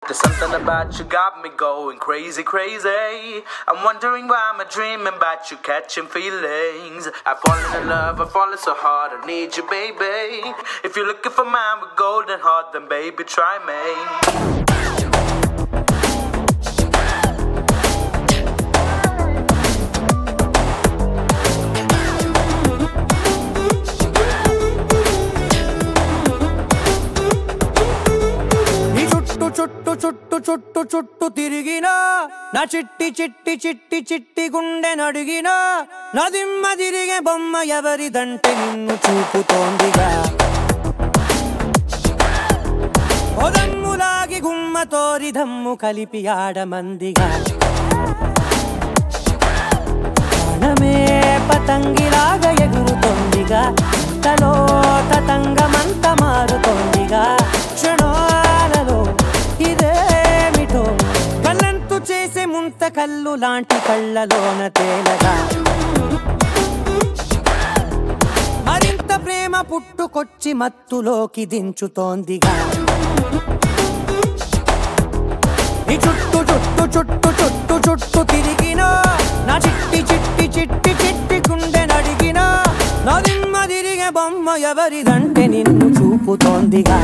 There's something about you got me going crazy, crazy. I'm wondering why I'm dreaming about you catching feelings. I've fallen in love, I've fallen so hard, I need you, baby. If you're looking for mine with golden heart, then baby, try me. చుట్టు చుట్టు చుట్టు చుట్టు తిరిగినా నా చిట్టి చిట్టి చిట్టి చిట్టి గుండె నడిగినా నా దిమ్మ తిరిగే బొమ్మ ఎవరిదంటే నిన్ను చూపుతోందిగా ఓదమ్ములాగి గుమ్మ తోరి దమ్ము కలిపి ఆడమందిగా ప్రాణమే పతంగిలాగా ఎగురుతోందిగా తలో తతంగమంత మారుతోందిగా క్షణాలలో ఇదేమిటో కళ్ళంతు చేసే ముంత కళ్ళు లాంటి కళ్ళలోన తేలగా మరింత ప్రేమ పుట్టుకొచ్చి మత్తులోకి దించుతోందిగా ఈ చుట్టు చుట్టు చుట్టు చుట్టు చుట్టు తిరిగినా నా చిట్టి చిట్టి చిట్టి చిట్టి గుండె నడిగినా నా దిమ్మ తిరిగే బొమ్మ ఎవరిదంటే నిన్ను చూపుతోందిగా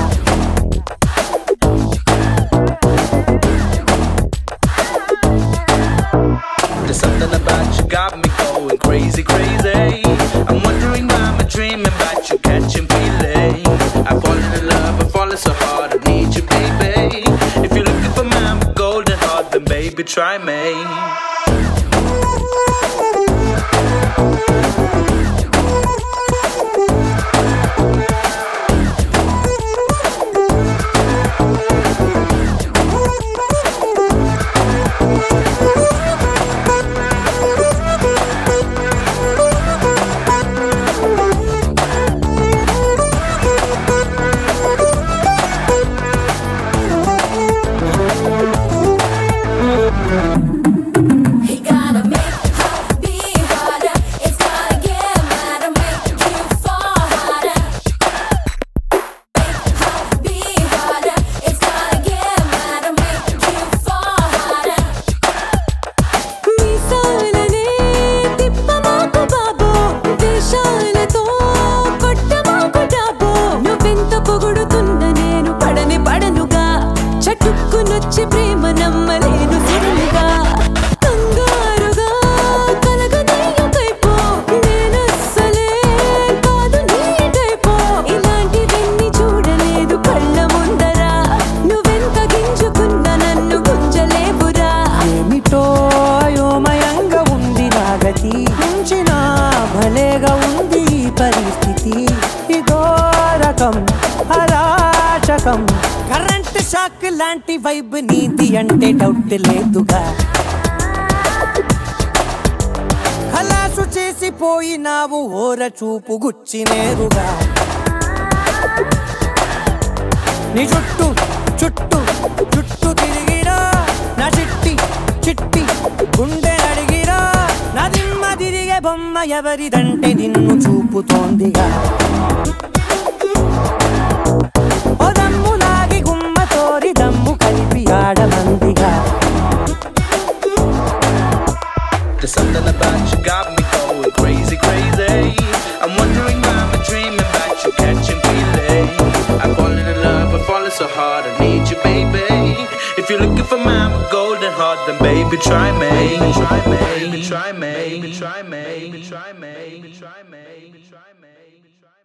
There's something about you got me going crazy, crazy. I'm wondering why I'm dreaming about you catching feelings. I've fallen in love, I've fallen so hard, I need you, baby. If you're looking for mine with golden heart, then baby, try me. భలేగా ఉంది పరిస్థితి ఇదో రకం అరాచకం current shock లాంటి vibe నీది అంటే doubt లేదుగా ఖలాసు చేసిపోయినావు ఓర చూపు గుచ్చి నేరుగా నీ చుట్టూ చుట్టూ చుట్టూ తిరిగిరా నా చిట్టి చిట్టి గుండె అడిగిరా నా దిమ్మ తిరిగే బొమ్మ ఎవరిదంటే నిన్ను చూపుతోందిగా ఓ దమ్ములాగి గుమ్మ తోరి దమ్ము కలిపి ఆడమందిగా There's something about you got me going crazy, crazy. I'm wondering why I'm dreaming about you catching feelings. I've fallen in love, I've fallen so hard, I need you, baby. If you're looking for mine with golden heart, then baby, try me. Try me, try me, try me, try me, try me, try me.